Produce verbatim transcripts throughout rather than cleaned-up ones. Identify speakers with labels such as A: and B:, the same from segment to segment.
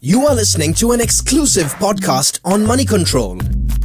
A: You are listening to an exclusive podcast on Money Control.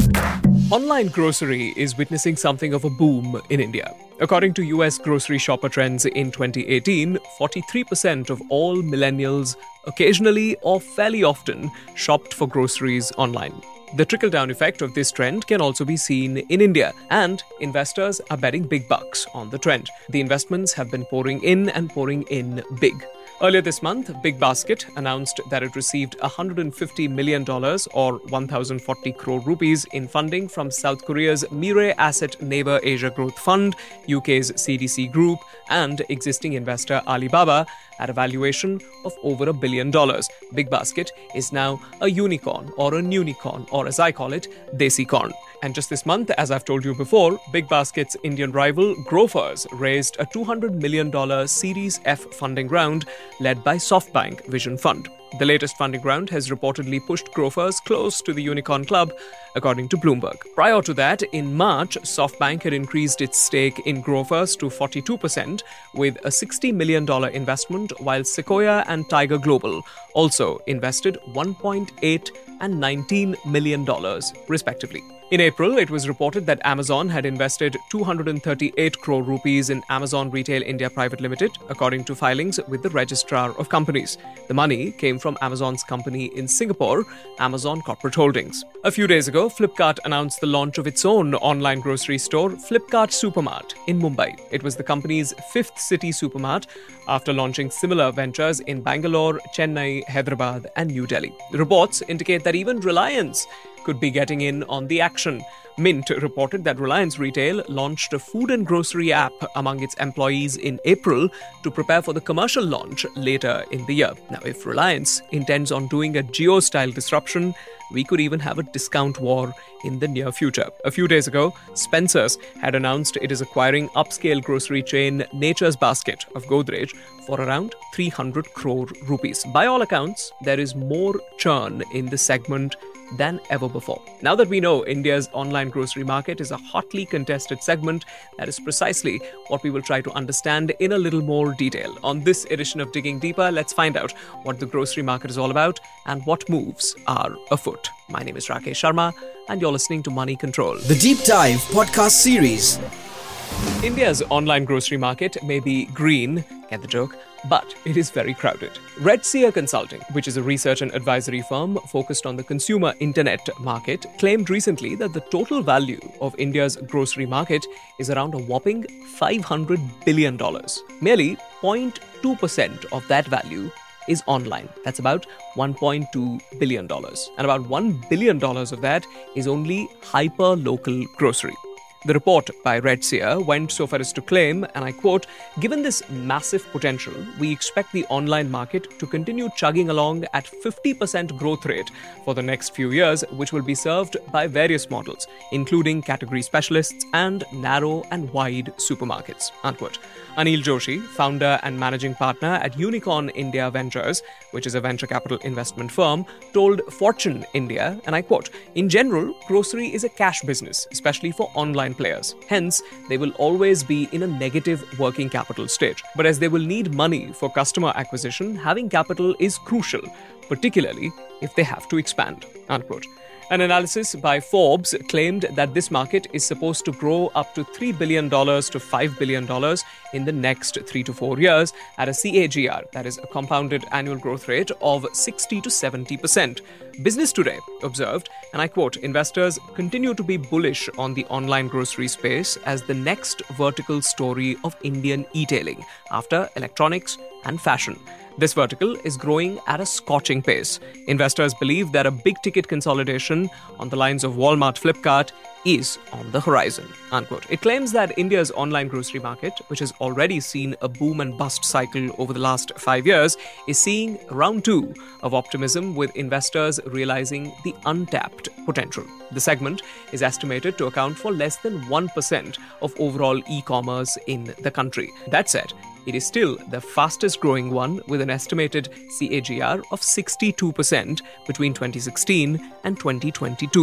B: Online grocery is witnessing something of a boom in India. According to U S grocery shopper trends in twenty eighteen, forty-three percent of all millennials occasionally or fairly often shopped for groceries online. The trickle-down effect of this trend can also be seen in India, and investors are betting big bucks on the trend. The investments have been pouring in and pouring in big. Earlier this month, BigBasket announced that it received one hundred fifty million dollars or one thousand forty crore rupees in funding from South Korea's Mirae Asset Neighbor Asia Growth Fund, U K's C D C Group, and existing investor Alibaba at a valuation of over a billion dollars. BigBasket is now a unicorn or a nunicorn, or as I call it, Desicorn. And just this month, as I've told you before, BigBasket's Indian rival Grofers raised a two hundred million dollars Series F funding round led by SoftBank Vision Fund. The latest funding round has reportedly pushed Grofers close to the unicorn club, according to Bloomberg. Prior to that, in March, SoftBank had increased its stake in Grofers to forty-two percent with a sixty million dollars investment, while Sequoia and Tiger Global also invested one point eight and nineteen million dollars, respectively. In April, it was reported that Amazon had invested two hundred thirty-eight crore rupees in Amazon Retail India Private Limited, according to filings with the Registrar of Companies. The money came from Amazon's company in Singapore, Amazon Corporate Holdings. A few days ago, Flipkart announced the launch of its own online grocery store, Flipkart Supermart, in Mumbai. It was the company's fifth city supermart after launching similar ventures in Bangalore, Chennai, Hyderabad, and New Delhi. The reports indicate that even Reliance could be getting in on the action. Mint reported that Reliance Retail launched a food and grocery app among its employees in April to prepare for the commercial launch later in the year. Now, if Reliance intends on doing a Jio-style disruption, we could even have a discount war in the near future. A few days ago, Spencer's had announced it is acquiring upscale grocery chain Nature's Basket of Godrej for around three hundred crore rupees. By all accounts, there is more churn in the segment than ever before. Now that we know India's online grocery market is a hotly contested segment, that is precisely what we will try to understand in a little more detail. On this edition of Digging Deeper, let's find out what the grocery market is all about and what moves are afoot. My name is Rakesh Sharma, and you're listening to Money Control,
A: The Deep Dive podcast series.
B: India's online grocery market may be green, get the joke, but it is very crowded. Redseer Consulting, which is a research and advisory firm focused on the consumer internet market, claimed recently that the total value of India's grocery market is around a whopping five hundred billion dollars. Merely zero point two percent of that value is online. That's about one point two billion dollars. And about one billion dollars of that is only hyper-local grocery. The report by Redseer went so far as to claim, and I quote, "Given this massive potential, we expect the online market to continue chugging along at fifty percent growth rate for the next few years, which will be served by various models, including category specialists and narrow and wide supermarkets." Unquote. Anil Joshi, founder and managing partner at Unicorn India Ventures, which is a venture capital investment firm, told Fortune India, and I quote, "In general, grocery is a cash business, especially for online players. Hence, they will always be in a negative working capital stage. But as they will need money for customer acquisition, having capital is crucial, particularly if they have to expand." Unquote. An analysis by Forbes claimed that this market is supposed to grow up to three billion dollars to five billion dollars in the next three to four years at a C A G R, that is a compounded annual growth rate of sixty to seventy percent. Business Today observed, and I quote, "Investors continue to be bullish on the online grocery space as the next vertical story of Indian e-tailing after electronics and fashion. This vertical is growing at a scorching pace. Investors believe that a big-ticket consolidation on the lines of Walmart, Flipkart is on the horizon." Unquote. It claims that India's online grocery market, which has already seen a boom and bust cycle over the last five years, is seeing round two of optimism, with investors realizing the untapped potential. The segment is estimated to account for less than one percent of overall e-commerce in the country. That said, it is still the fastest growing one, with an estimated C A G R of sixty-two percent between twenty sixteen and twenty twenty-two.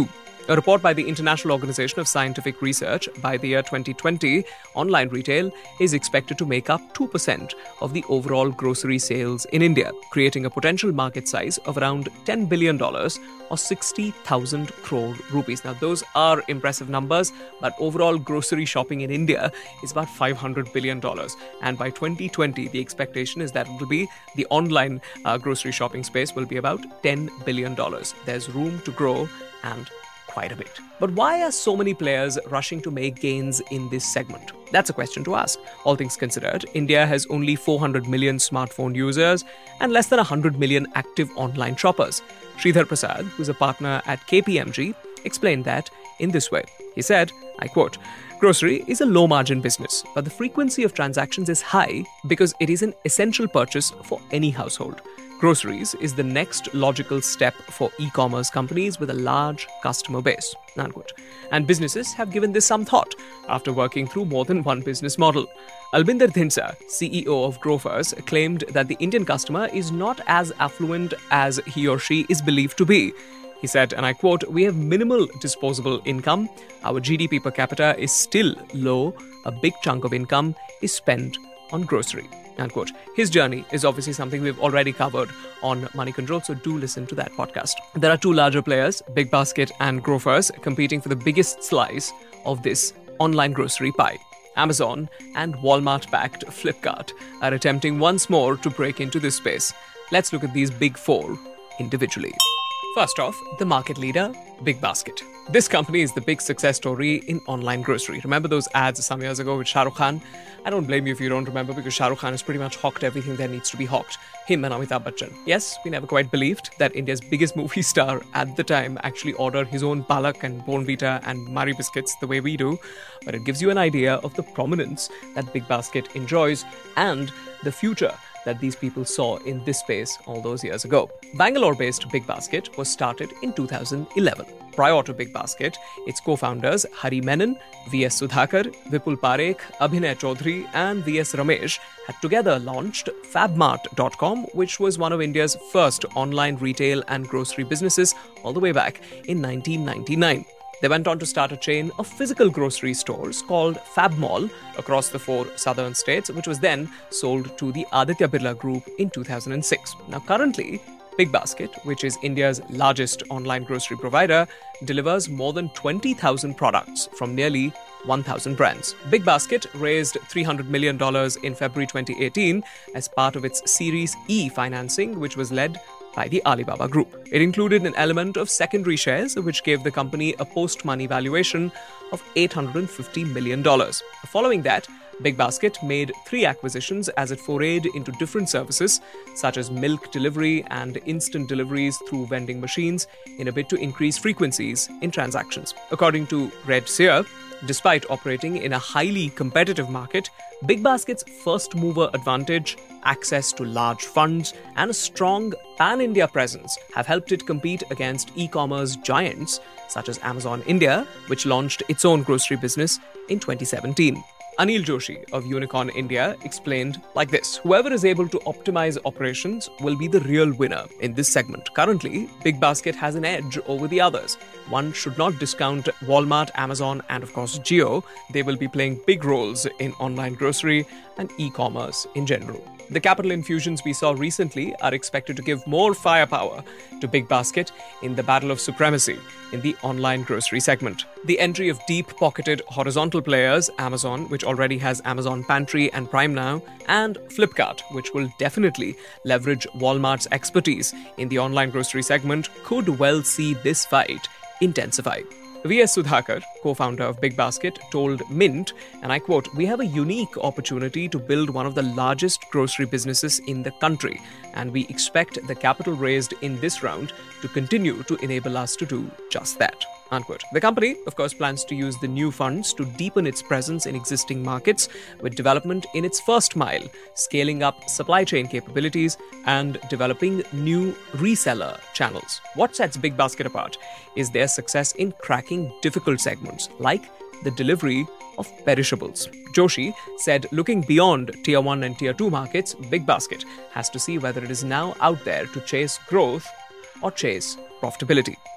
B: A report by the International Organization of Scientific Research, by the year twenty twenty, online retail is expected to make up two percent of the overall grocery sales in India, creating a potential market size of around ten billion dollars or sixty thousand crore rupees. Now, those are impressive numbers, but overall grocery shopping in India is about five hundred billion dollars. And by twenty twenty, the expectation is that it will be the online uh, grocery shopping space will be about ten billion dollars. There's room to grow and quite a bit. But why are so many players rushing to make gains in this segment? That's a question to ask. All things considered, India has only four hundred million smartphone users and less than one hundred million active online shoppers. Sridhar Prasad, who's a partner at K P M G, explained that in this way. He said, I quote, "Grocery is a low-margin business, but the frequency of transactions is high because it is an essential purchase for any household. Groceries is the next logical step for e-commerce companies with a large customer base." Unquote. And businesses have given this some thought after working through more than one business model. Albinder Dhinsa, C E O of Grofers, claimed that the Indian customer is not as affluent as he or she is believed to be. He said, and I quote, "We have minimal disposable income. Our G D P per capita is still low. A big chunk of income is spent on grocery." Unquote. His journey is obviously something we've already covered on Money Control, so do listen to that podcast. There are two larger players, BigBasket and Grofers, competing for the biggest slice of this online grocery pie. Amazon and Walmart-backed Flipkart are attempting once more to break into this space. Let's look at these big four individually. First off, the market leader, BigBasket. This company is the big success story in online grocery. Remember those ads some years ago with Shah Rukh Khan? I don't blame you if you don't remember, because Shah Rukh Khan has pretty much hawked everything that needs to be hawked. Him and Amitabh Bachchan. Yes, we never quite believed that India's biggest movie star at the time actually ordered his own Palak and Bournvita and Marie biscuits the way we do, but it gives you an idea of the prominence that BigBasket enjoys and the future that these people saw in this space all those years ago. Bangalore-based BigBasket was started in two thousand eleven. Prior to BigBasket, its co-founders Hari Menon, V S Sudhakar, Vipul Parekh, Abhinay Chaudhary and V S Ramesh had together launched Fabmart dot com, which was one of India's first online retail and grocery businesses all the way back in nineteen ninety-nine. They went on to start a chain of physical grocery stores called FabMall across the four southern states, which was then sold to the Aditya Birla Group in two thousand six. Now, currently, BigBasket, which is India's largest online grocery provider, delivers more than twenty thousand products from nearly one thousand brands. BigBasket raised three hundred million dollars in February twenty eighteen as part of its Series E financing, which was led by the Alibaba Group. It included an element of secondary shares, which gave the company a post-money valuation of eight hundred fifty million dollars. Following that, BigBasket made three acquisitions as it forayed into different services, such as milk delivery and instant deliveries through vending machines, in a bid to increase frequencies in transactions. According to Red Seer, despite operating in a highly competitive market, BigBasket's first-mover advantage, access to large funds, and a strong pan-India presence have helped it compete against e-commerce giants such as Amazon India, which launched its own grocery business in twenty seventeen. Anil Joshi of Unicorn India explained like this: "Whoever is able to optimize operations will be the real winner in this segment. Currently, BigBasket has an edge over the others. One should not discount Walmart, Amazon, and of course Jio. They will be playing big roles in online grocery and e-commerce in general." The capital infusions we saw recently are expected to give more firepower to BigBasket in the battle of supremacy in the online grocery segment. The entry of deep-pocketed horizontal players, Amazon, which already has Amazon Pantry and Prime Now, and Flipkart, which will definitely leverage Walmart's expertise in the online grocery segment, could well see this fight intensify. V S Sudhakar, co-founder of BigBasket, told Mint, and I quote, "We have a unique opportunity to build one of the largest grocery businesses in the country, and we expect the capital raised in this round to continue to enable us to do just that." Unquote. The company, of course, plans to use the new funds to deepen its presence in existing markets with development in its first mile, scaling up supply chain capabilities, and developing new reseller channels. What sets BigBasket apart is their success in cracking difficult segments, like the delivery of perishables. Joshi said, looking beyond Tier one and Tier two markets, BigBasket has to see whether it is now out there to chase growth or chase profitability.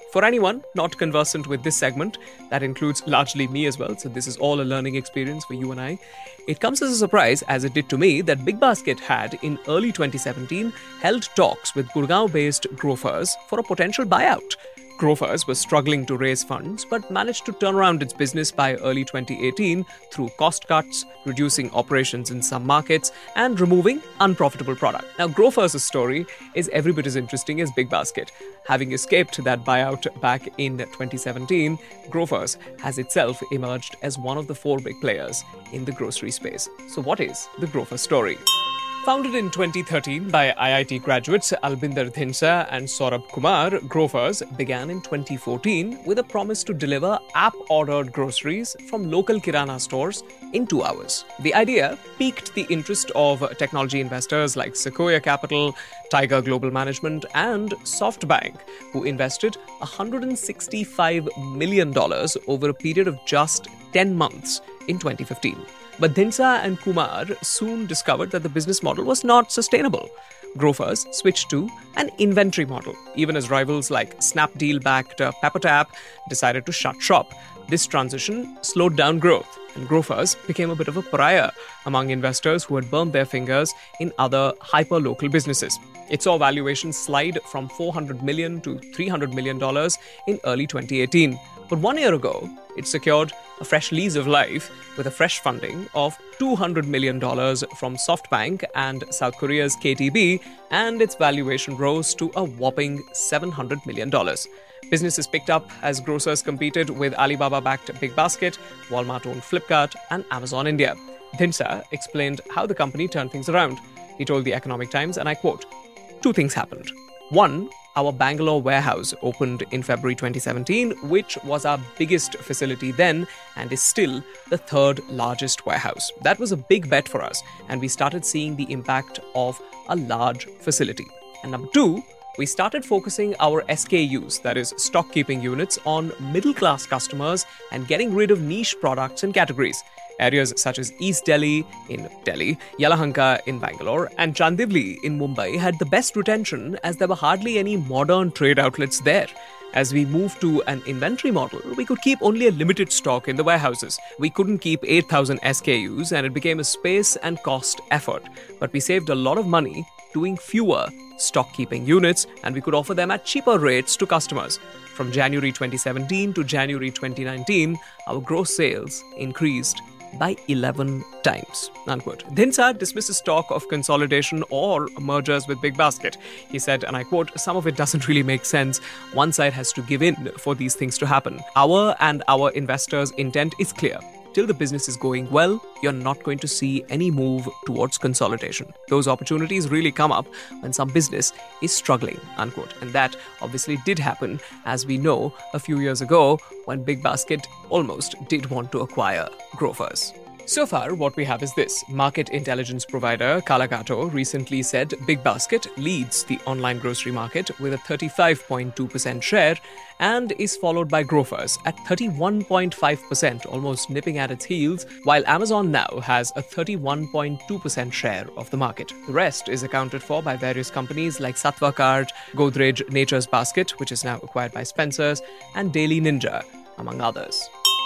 B: For anyone not conversant with this segment, that includes largely me as well, so this is all a learning experience for you and I. It comes as a surprise, as it did to me, that BigBasket had, in early twenty seventeen, held talks with Gurgaon-based Grofers for a potential buyout. Grofers was struggling to raise funds, but managed to turn around its business by early twenty eighteen through cost cuts, reducing operations in some markets, and removing unprofitable product. Now, Grofers' story is every bit as interesting as BigBasket. Having escaped that buyout back in twenty seventeen, Grofers has itself emerged as one of the four big players in the grocery space. So what is the Grofers story? Founded in twenty thirteen by I I T graduates Albinder Dhinsa and Saurabh Kumar, Grofers began in twenty fourteen with a promise to deliver app-ordered groceries from local kirana stores in two hours. The idea piqued the interest of technology investors like Sequoia Capital, Tiger Global Management, and SoftBank, who invested one hundred sixty-five million dollars over a period of just ten months in twenty fifteen. But Dhinsa and Kumar soon discovered that the business model was not sustainable. Grofers switched to an inventory model, even as rivals like Snapdeal-backed Peppertap decided to shut shop. This transition slowed down growth, and Grofers became a bit of a pariah among investors who had burned their fingers in other hyper-local businesses. It saw valuations slide from four hundred million dollars to three hundred million dollars in early twenty eighteen. But one year ago, it secured a fresh lease of life with a fresh funding of two hundred million dollars from SoftBank and South Korea's K T B, and its valuation rose to a whopping seven hundred million dollars. Businesses picked up as grocers competed with Alibaba-backed BigBasket, Walmart-owned Flipkart, and Amazon India. Dhinsa explained how the company turned things around. He told the Economic Times, and I quote, "Two things happened. One, our Bangalore warehouse opened in February twenty seventeen, which was our biggest facility then and is still the third largest warehouse. That was a big bet for us, and we started seeing the impact of a large facility. And number two, we started focusing our S K Us, that is, stock keeping units, on middle-class customers and getting rid of niche products and categories. Areas such as East Delhi in Delhi, Yelahanka in Bangalore, and Chandivli in Mumbai had the best retention, as there were hardly any modern trade outlets there. As we moved to an inventory model, we could keep only a limited stock in the warehouses. We couldn't keep eight thousand S K Us, and it became a space and cost effort. But we saved a lot of money doing fewer stock-keeping units, and we could offer them at cheaper rates to customers. From January twenty seventeen to January twenty nineteen, our gross sales increased by eleven times." Unquote. Dhinsa dismisses talk of consolidation or mergers with BigBasket. He said, and I quote, "Some of it doesn't really make sense. One side has to give in for these things to happen. Our and our investors' intent is clear. Till the business is going well, you're not going to see any move towards consolidation. Those opportunities really come up when some business is struggling," unquote. And that obviously did happen, as we know, a few years ago when BigBasket almost did want to acquire Grofers. So far, what we have is this. Market intelligence provider Kalagato recently said BigBasket leads the online grocery market with a thirty-five point two percent share and is followed by Grofers at thirty-one point five percent, almost nipping at its heels, while Amazon now has a thirty-one point two percent share of the market. The rest is accounted for by various companies like Sattva Cart, Godrej Nature's Basket, which is now acquired by Spencer's, and Daily Ninja, among others.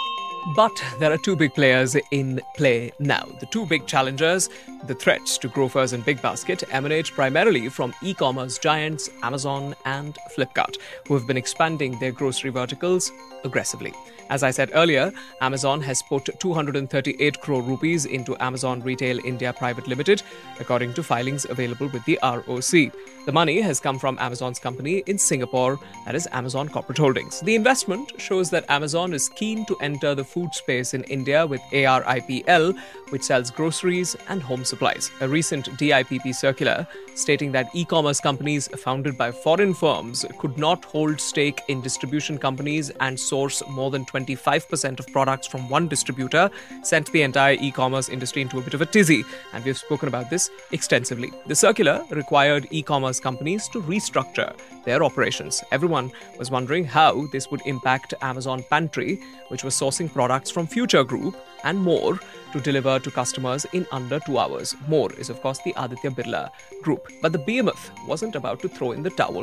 B: But there are two big players in play now. The two big challengers, the threats to Grofers and BigBasket, emanate primarily from e-commerce giants Amazon and Flipkart, who have been expanding their grocery verticals aggressively. As I said earlier, Amazon has put two hundred thirty-eight crore rupees into Amazon Retail India Private Limited, according to filings available with the R O C. The money has come from Amazon's company in Singapore, that is Amazon Corporate Holdings. The investment shows that Amazon is keen to enter the food space in India with A R I P L, which sells groceries and home supplies. A recent D I P P circular stating that e-commerce companies founded by foreign firms could not hold stake in distribution companies and source more than twenty-five percent of products from one distributor sent the entire e-commerce industry into a bit of a tizzy, and we've spoken about this extensively. The circular required e-commerce companies to restructure their operations. Everyone was wondering how this would impact Amazon Pantry, which was sourcing products from Future Group and more to deliver to customers in under two hours. More is, of course, the Aditya Birla Group. But the behemoth wasn't about to throw in the towel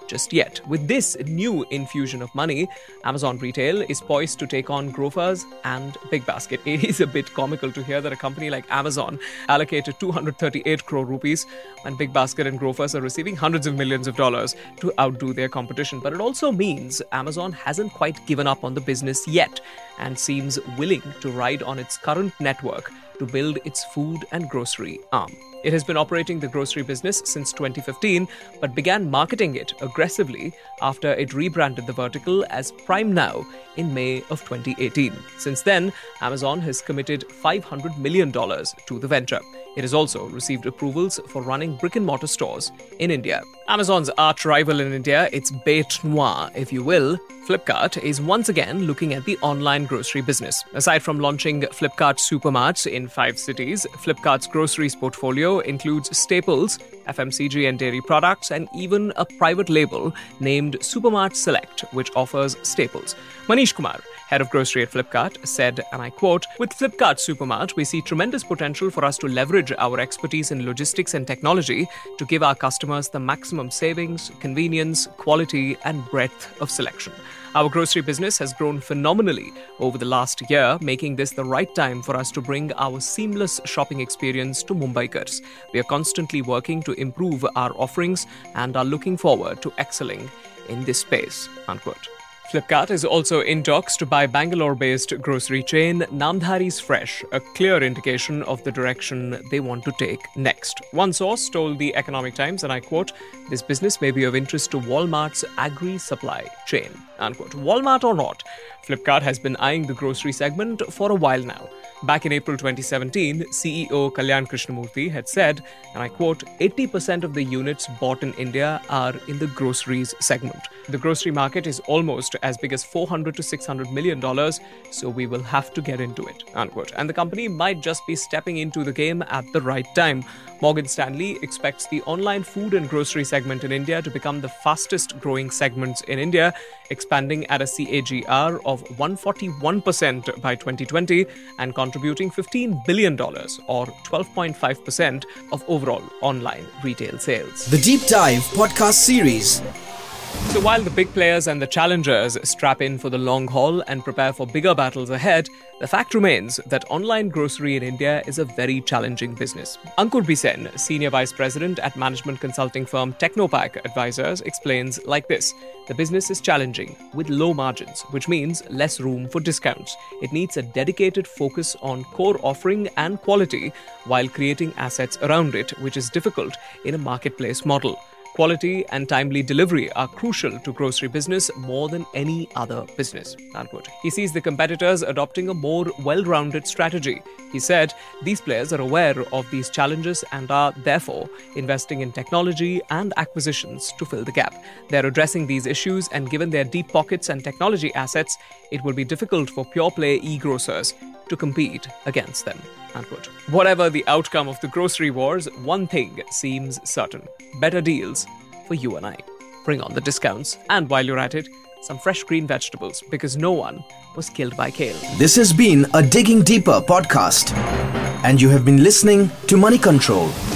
B: just yet. With this new infusion of money, Amazon Retail is poised to take on Grofers and BigBasket. It is a bit comical to hear that a company like Amazon allocated two hundred thirty-eight crore rupees when BigBasket and Grofers are receiving hundreds of millions of dollars to outdo their competition. But it also means Amazon hasn't quite given up on the business yet and seems willing to ride on its current network to build its food and grocery arm. It has been operating the grocery business since twenty fifteen, but began marketing it aggressively after it rebranded the vertical as Prime Now in May of twenty eighteen. Since then, Amazon has committed five hundred million dollars to the venture. It has also received approvals for running brick-and-mortar stores in India. Amazon's arch rival in India, its bête noire, if you will, Flipkart, is once again looking at the online grocery business. Aside from launching Flipkart Supermarts in five cities, Flipkart's groceries portfolio includes staples, F M C G and dairy products, and even a private label named Supermart Select, which offers staples. Manish Kumar, head of grocery at Flipkart, said, and I quote, "With Flipkart Supermart, we see tremendous potential for us to leverage our expertise in logistics and technology to give our customers the maximum savings, convenience, quality, and breadth of selection. Our grocery business has grown phenomenally over the last year, making this the right time for us to bring our seamless shopping experience to Mumbaikars. We are constantly working to improve our offerings and are looking forward to excelling in this space." Unquote. Flipkart is also in talks to buy Bangalore-based grocery chain Namdhari's Fresh, a clear indication of the direction they want to take next. One source told the Economic Times, and I quote, "This business may be of interest to Walmart's agri-supply chain." Unquote. Walmart or not, Flipkart has been eyeing the grocery segment for a while now. Back in April twenty seventeen, C E O Kalyan Krishnamurthy had said, and I quote, eighty percent of the units bought in India are in the groceries segment. The grocery market is almost as big as four hundred to six hundred million dollars, so we will have to get into it, unquote. And the company might just be stepping into the game at the right time. Morgan Stanley expects the online food and grocery segment in India to become the fastest growing segments in India, expanding at a C A G R of one hundred forty-one percent by twenty twenty and contributing fifteen billion dollars or twelve point five percent of overall online retail sales.
A: The Deep Dive podcast series.
B: So while the big players and the challengers strap in for the long haul and prepare for bigger battles ahead, the fact remains that online grocery in India is a very challenging business. Ankur Bisen, Senior Vice President at management consulting firm Technopack Advisors, explains like this. The business is challenging, with low margins, which means less room for discounts. It needs a dedicated focus on core offering and quality while creating assets around it, which is difficult in a marketplace model. Quality and timely delivery are crucial to grocery business more than any other business, unquote. He sees the competitors adopting a more well-rounded strategy. He said, these players are aware of these challenges and are, therefore, investing in technology and acquisitions to fill the gap. They're addressing these issues, and given their deep pockets and technology assets, it will be difficult for pure-play e-grocers to compete against them, unquote. Whatever the outcome of the grocery wars, one thing seems certain. Better deals for you and I. Bring on the discounts, and while you're at it, some fresh green vegetables, because no one was killed by kale.
A: This has been a Digging Deeper podcast, and you have been listening to Money Control.